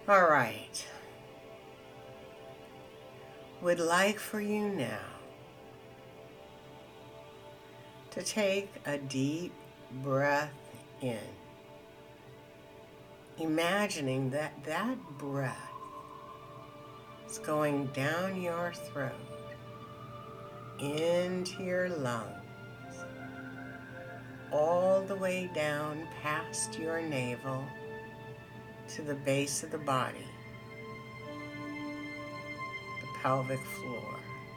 All right. Would like for you now to take a deep breath in, imagining that that breath is going down your throat, into your lungs, all the way down past your navel to the base of the body, the pelvic floor.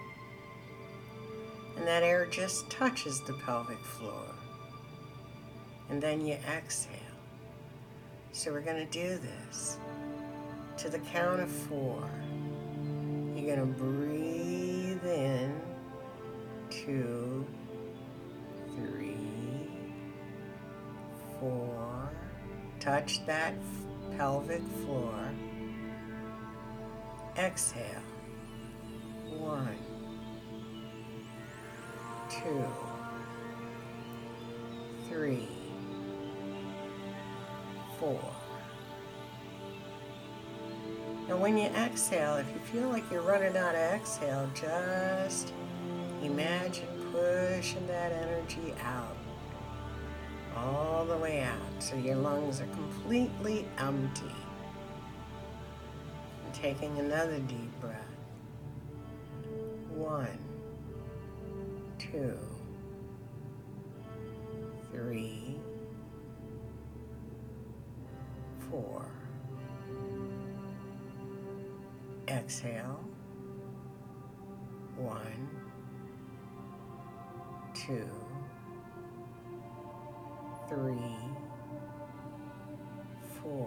And that air just touches the pelvic floor. And then you exhale. So we're going to do this to the count of 4. You're going to breathe in, 2, 3, 4. Touch that pelvic floor. Exhale. 1, 2, 3, 4. And when you exhale, if you feel like you're running out of exhale, just imagine pushing that energy out, all the way out, so your lungs are completely empty. And taking another deep breath. 1, 2, 3, 4. Exhale. 1, 2, 3, 4.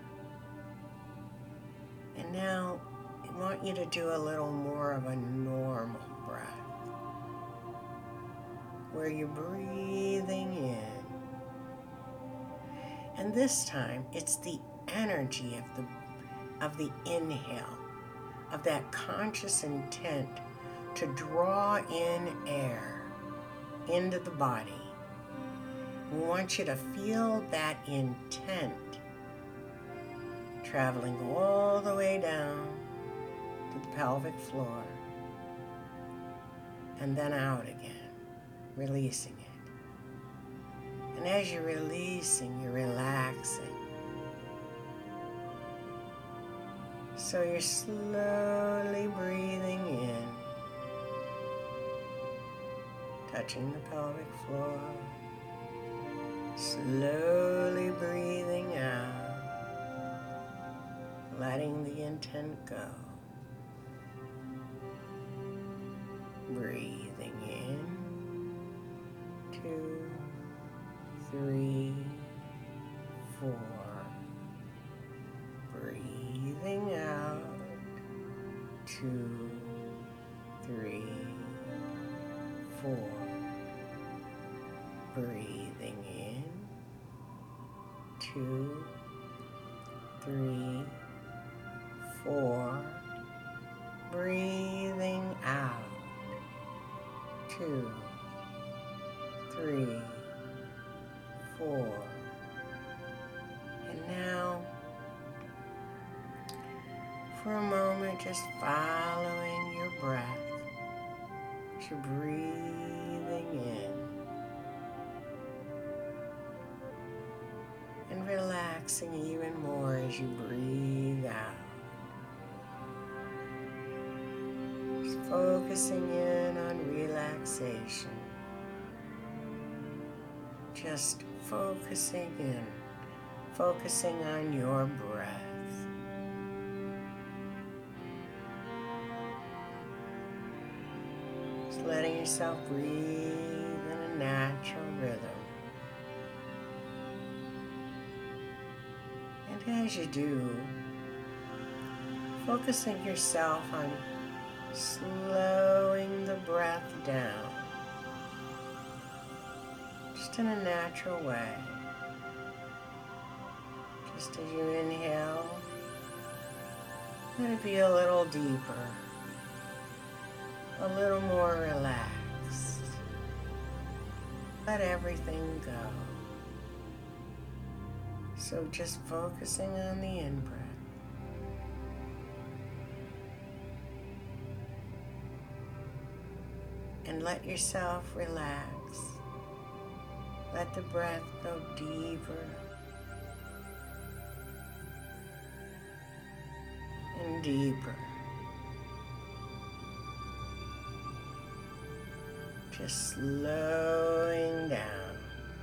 And now I want you to do a little more of a normal breath, where you're breathing in. And this time it's the energy of the inhale, of that conscious intent to draw in air into the body. We want you to feel that intent traveling all the way down to the pelvic floor and then out again, releasing it. And as you're releasing, you're relaxing. So you're slowly breathing in, touching the pelvic floor, slowly breathing out, letting the intent go. Breathing in, 2, 3, 4. Breathing out, 2, 3, 4. Breathing in, 2, 3, 4. Breathing out, 2, 3, 4. And now, for a moment, just following your breath as you're breathing in and relaxing even more as you breathe out. Just focusing in on relaxation. Just focusing in, focusing on your breath. Just letting yourself breathe in a natural rhythm. And as you do, focusing yourself on slowing the breath down, just in a natural way. Just as you inhale, let it be a little deeper, a little more relaxed. Let everything go. So just focusing on the in-breath And let yourself relax. Let the breath go deeper and deeper. Just slowing down.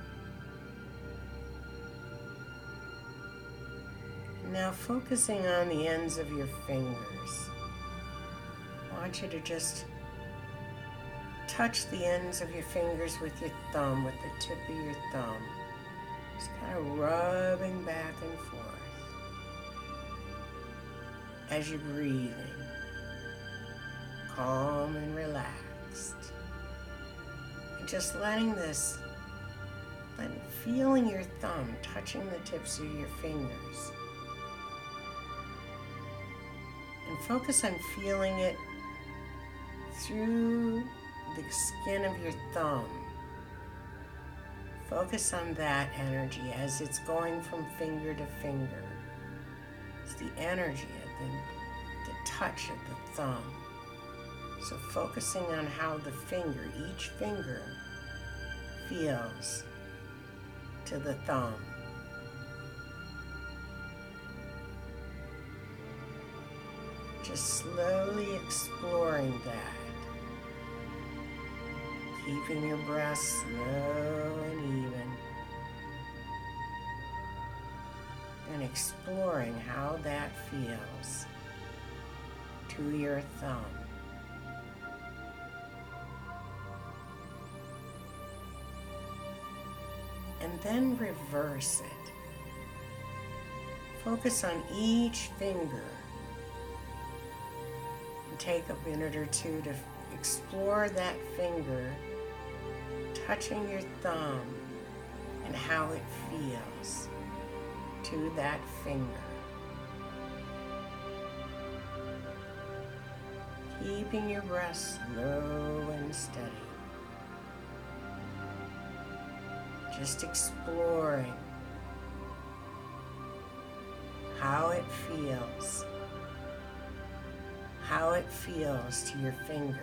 Now focusing on the ends of your fingers. I want you to just touch the ends of your fingers with your thumb, with the tip of your thumb. Just kind of rubbing back and forth as you're breathing, calm and relaxed. And just feeling your thumb touching the tips of your fingers. And focus on feeling it through the skin of your thumb. Focus on that energy as it's going from finger to finger. It's the energy of the touch of the thumb. So focusing on how each finger feels to the thumb. Just slowly exploring that. Keeping your breath slow and even. And exploring how that feels to your thumb. And then reverse it. Focus on each finger. And take a minute or two to explore that finger, touching your thumb and how it feels to that finger. Keeping your breath slow and steady. Just exploring how it feels to your finger.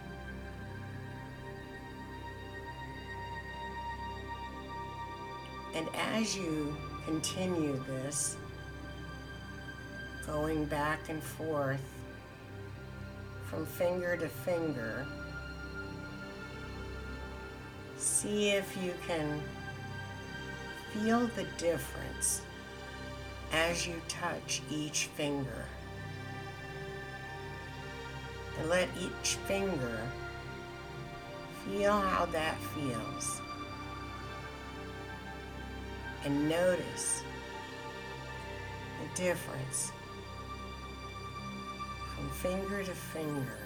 And as you continue this, going back and forth from finger to finger, see if you can feel the difference as you touch each finger. And let each finger feel how that feels. And notice the difference from finger to finger.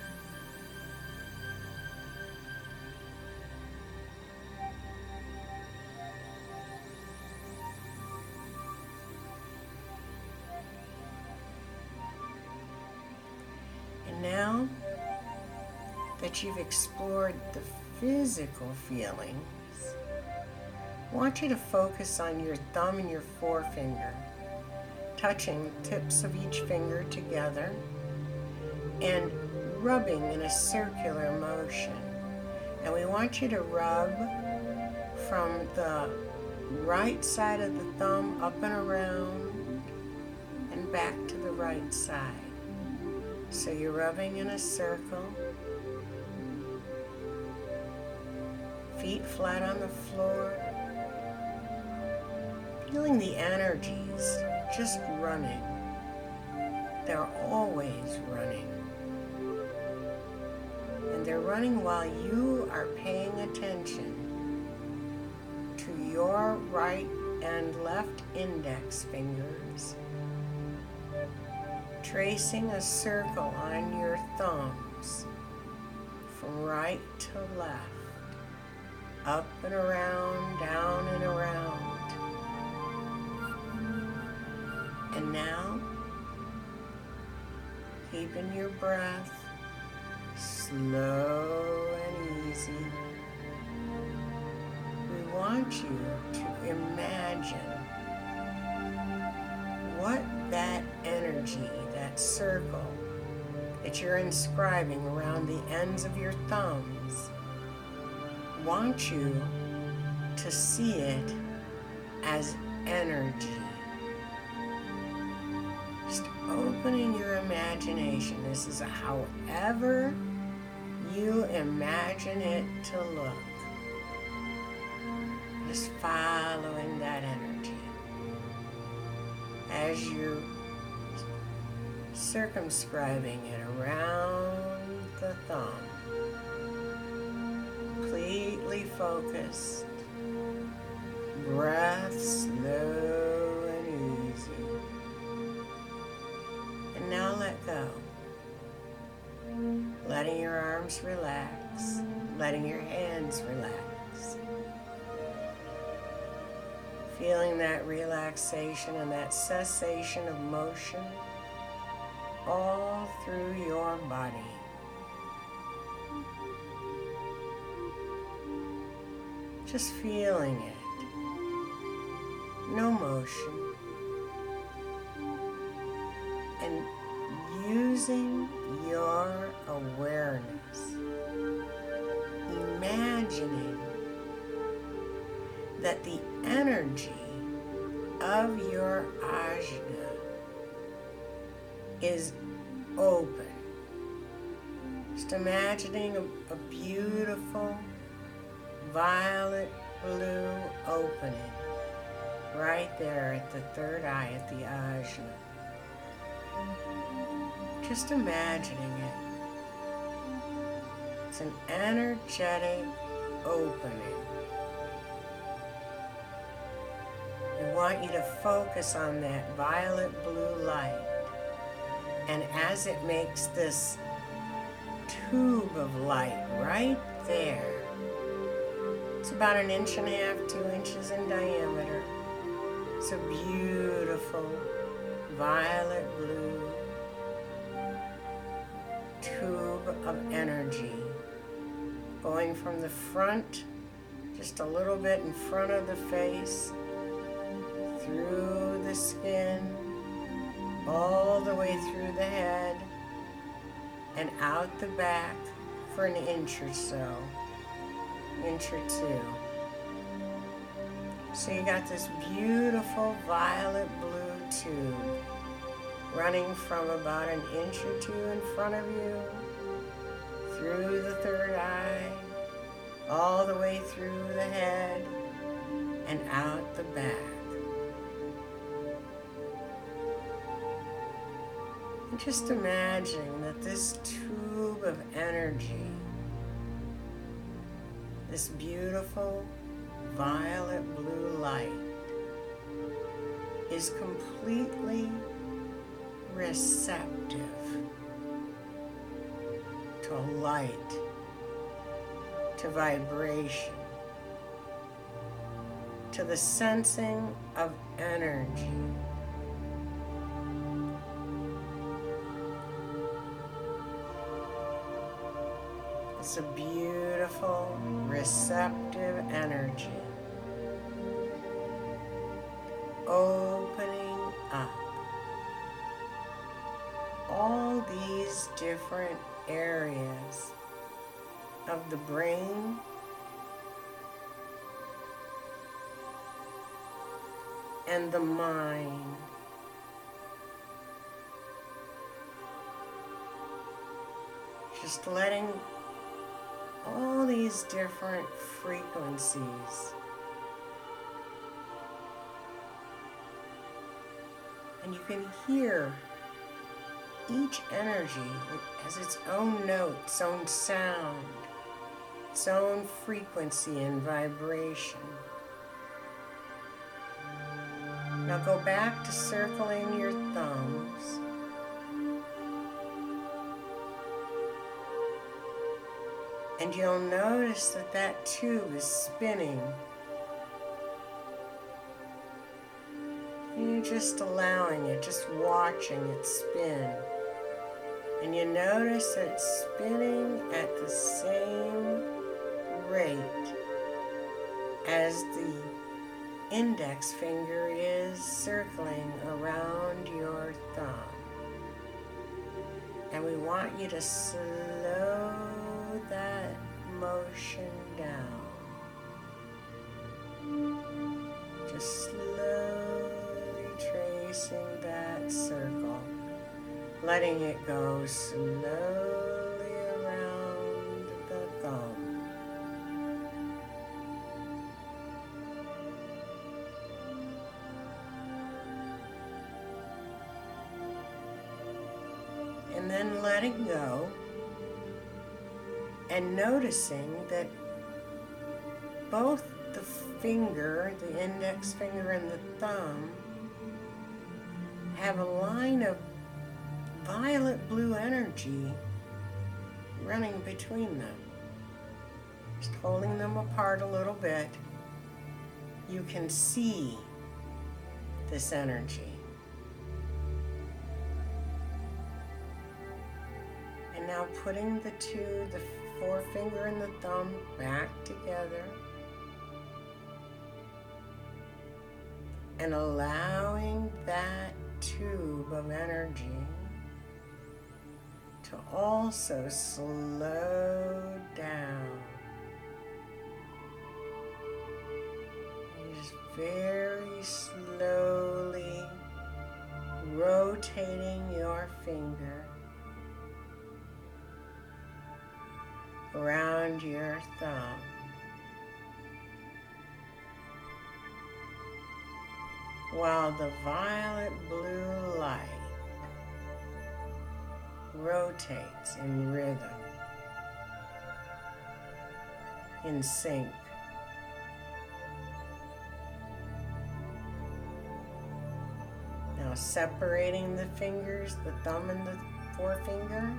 And now that you've explored the physical feelings, I want you to focus on your thumb and your forefinger, touching the tips of each finger together and rubbing in a circular motion. And we want you to rub from the right side of the thumb up and around and back to the right side. So you're rubbing in a circle, feet flat on the floor, feeling the energies just running. They're always running. And they're running while you are paying attention to your right and left index fingers, tracing a circle on your thumbs from right to left, up and around, down and around. And now, keeping your breath slow and easy, we want you to imagine what that energy, that circle that you're inscribing around the ends of your thumbs want you to see it as energy. Just opening your imagination. This is however you imagine it to look. Just following that energy as you're circumscribing it around the thumb. Completely focused. Breath slow and easy. And now let go. Letting your arms relax. Letting your hands relax. Feeling that relaxation and that cessation of motion all through your body. Just feeling it. No motion. And using your awareness. Imagining that the energy of your ajna is open. Just imagining a beautiful violet blue opening right there at the third eye, at the ajna. Just imagining it. It's an energetic opening. I want you to focus on that violet blue light. And as it makes this tube of light right there, it's about 1.5 inches, 2 inches in diameter. It's a beautiful violet blue tube of energy going from the front, just a little bit in front of the face, through the skin, all the way through the head, and out the back for 1 inch or so, 1 or 2 inches. So you got this beautiful violet blue tube running from about 1 or 2 inches in front of you, through the third eye, all the way through the head, and out the back. And just imagine that this tube of energy, this beautiful violet blue light, is completely receptive to light, to vibration, to the sensing of energy. It's a beautiful, receptive energy opening up all these different areas of the brain, and the mind. Just letting all these different frequencies, and you can hear each energy. It has its own note, its own sound, its own frequency and vibration. Now go back to circling your thumbs. And you'll notice that that tube is spinning. And you're just allowing it, just watching it spin. And you notice that it's spinning at the same rate as the index finger is circling around your thumb. And we want you to slow that motion down. Just slowly tracing that circle, letting it go slowly around the thumb. And then letting go and noticing that both the finger, the index finger and the thumb, have a line of violet blue energy running between them. Just holding them apart a little bit, you can see this energy. And now putting the forefinger and the thumb back together and allowing that tube of energy to also slow down. And just very slowly rotating your finger around your thumb. While the violet blue light rotates in rhythm, in sync. Now separating the fingers, the thumb and the forefinger,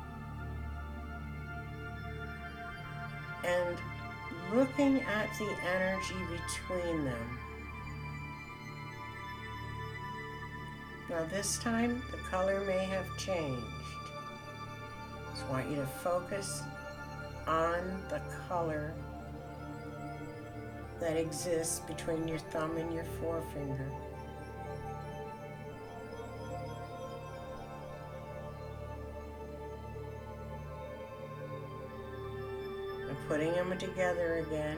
and looking at the energy between them. Now this time, the color may have changed. Just want you to focus on the color that exists between your thumb and your forefinger. And putting them together again.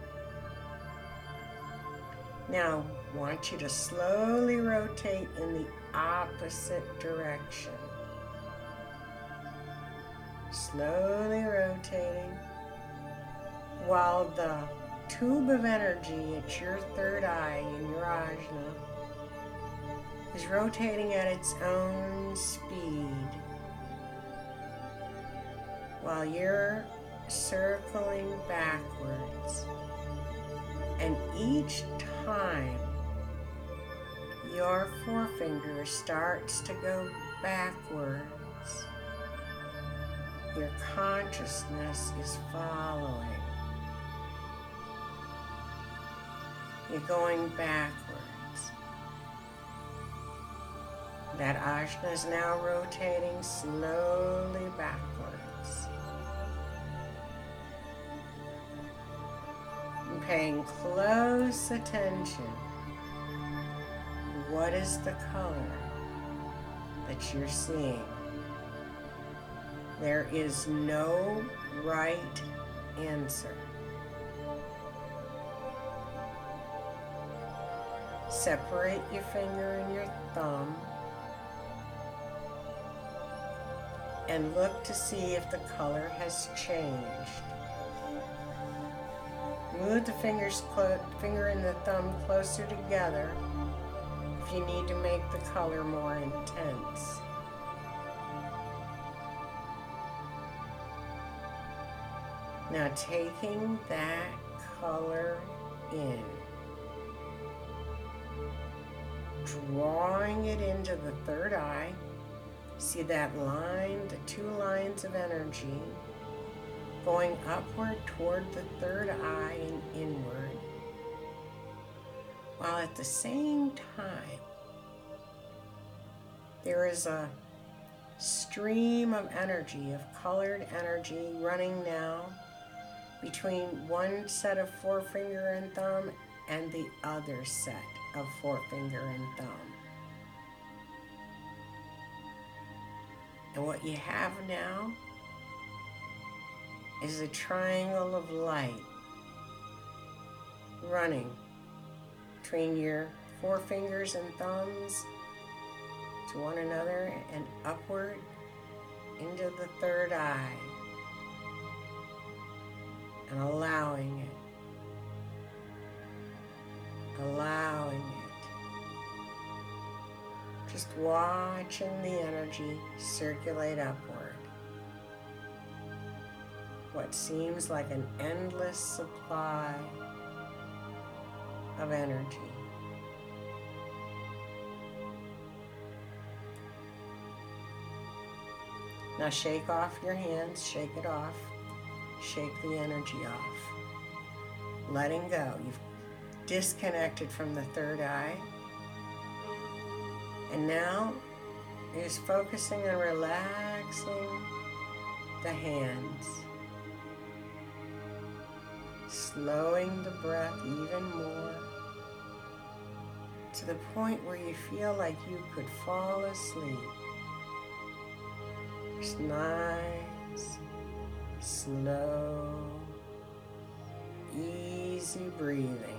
Now, I want you to slowly rotate in the opposite direction. Slowly rotating while the tube of energy at your third eye in your ajna is rotating at its own speed while you're circling backwards. And each time your forefinger starts to go backwards, your consciousness is following. You're going backwards. That ajna is now rotating slowly backwards. And paying close attention. What is the color that you're seeing? There is no right answer. Separate your finger and your thumb and look to see if the color has changed. Move the finger and the thumb closer together if you need to make the color more intense. Now taking that color in, drawing it into the third eye. See that line, the two lines of energy going upward toward the third eye and inward, while at the same time there is a stream of energy, of colored energy running now between one set of forefinger and thumb and the other set of forefinger and thumb. And what you have now is a triangle of light running between your forefingers and thumbs to one another and upward into the third eye, and allowing it. Just watching the energy circulate upward. What seems like an endless supply of energy. Now shake off your hands, shake it off. Shake the energy off. Letting go. You've disconnected from the third eye. And now you're just focusing on relaxing the hands. Slowing the breath even more to the point where you feel like you could fall asleep. Just nice, slow, easy breathing.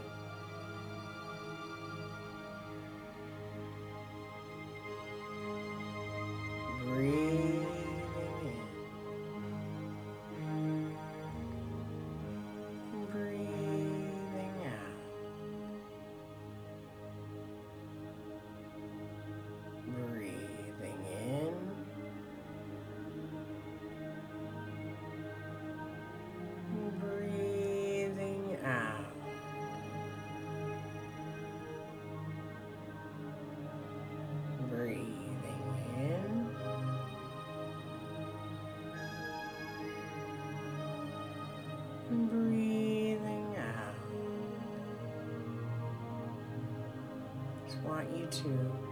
Breathing in. Breathing out. Breathing in. Breathing out. Breathing in. Breathing out. Just want you to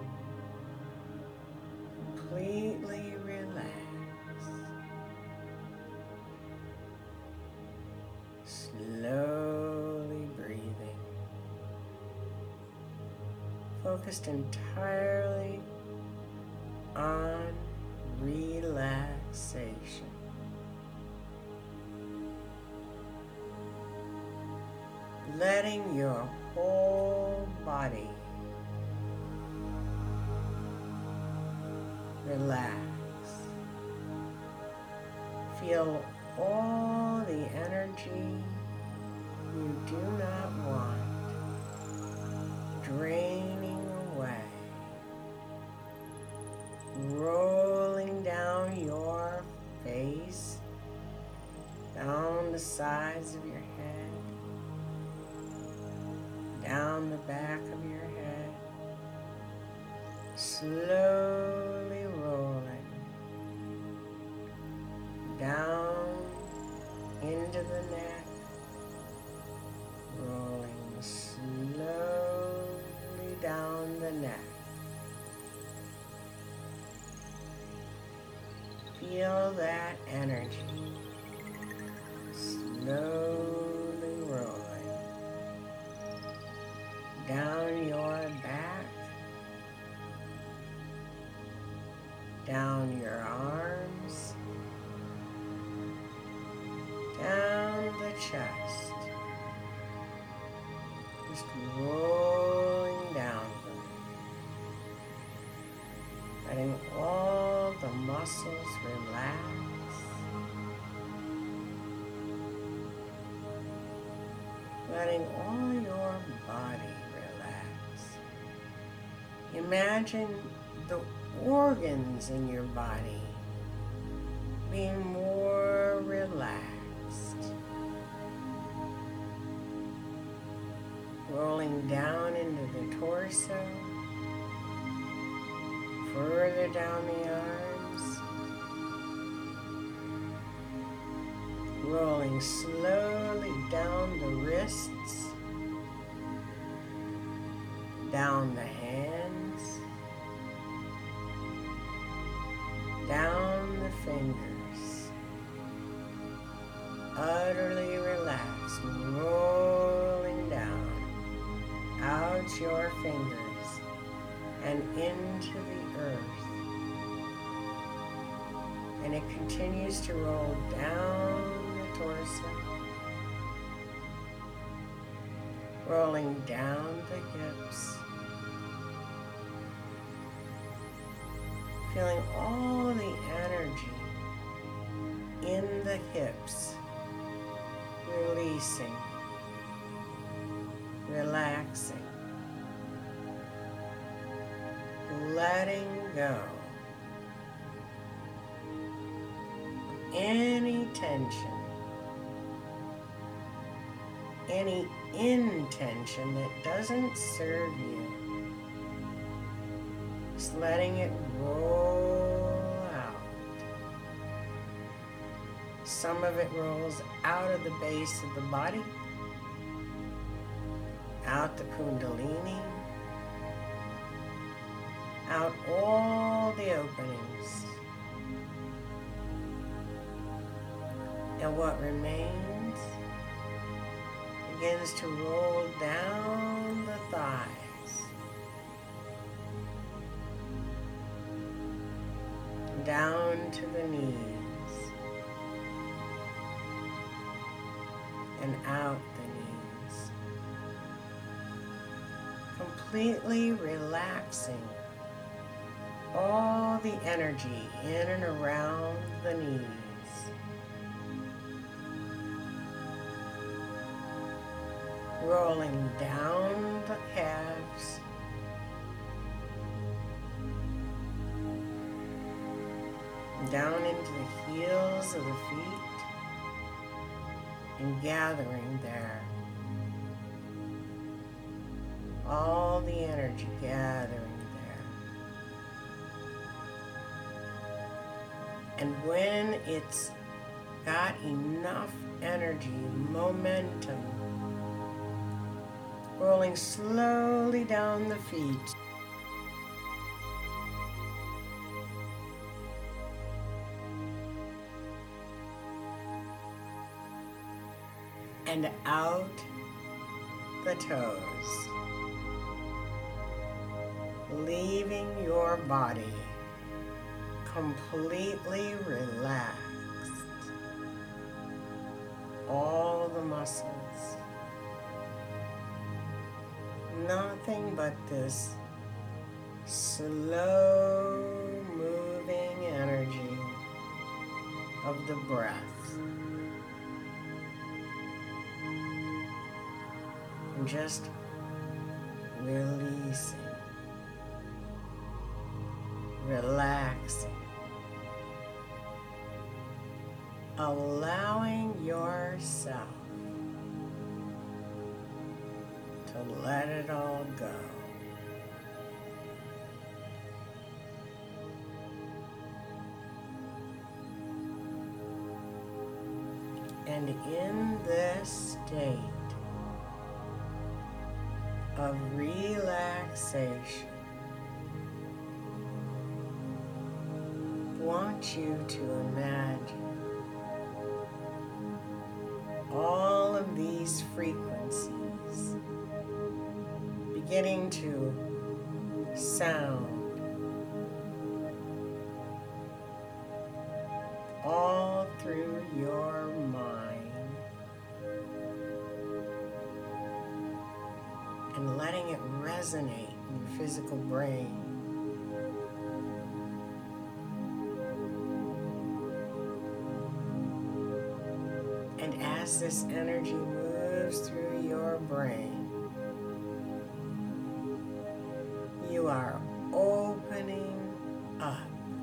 completely relax. Slowly breathing. Focused entirely on relaxation. Letting your whole body relax. Feel all the energy you do not want draining away, rolling down your face, down the sides of your head, down the back of your head, slowly rolling down into the neck, rolling slowly down the neck. Feel that energy slowly rolling down your back, down your arms, down the chest, just rolling down them, letting all the muscles relax, letting all your body relax. Imagine the organs in your body being more relaxed, rolling down into the torso, further down the arms, rolling slowly down the wrists, down the hands, down the fingers, utterly relaxed, rolling down out your fingers and into the earth. And it continues to roll down the torso, rolling down the hips, feeling all the energy in the hips, releasing, relaxing, letting go of any tension, any intention that doesn't serve you. Just letting it roll out. Some of it rolls out of the base of the body, out the Kundalini, out all the openings. And what remains begins to roll down the thighs, down to the knees, and out the knees, completely relaxing all the energy in and around the knees. Rolling down the calves, down into the heels of the feet, and gathering there. All the energy gathering there. And when it's got enough energy, momentum, rolling slowly down the feet, and out the toes, leaving your body completely relaxed. All the muscles. Nothing but this slow moving energy of the breath. And just releasing, relaxing, allowing yourself to let it all go. And in this state of relaxation, I want you to imagine all of these frequencies beginning to sound all through your mind and letting it resonate in your physical brain. And as this energy moves through your brain, you are opening up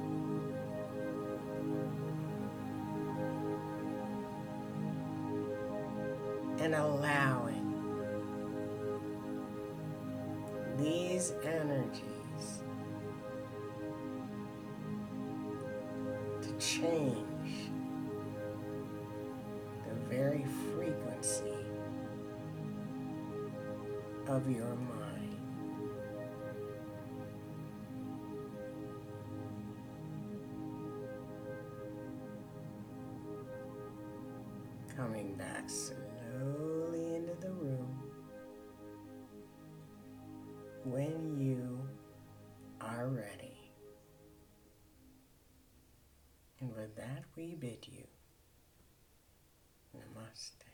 and allowing these energies to change the very frequency of your mind. Coming back slowly into the room when you are ready. And with that, we bid you namaste.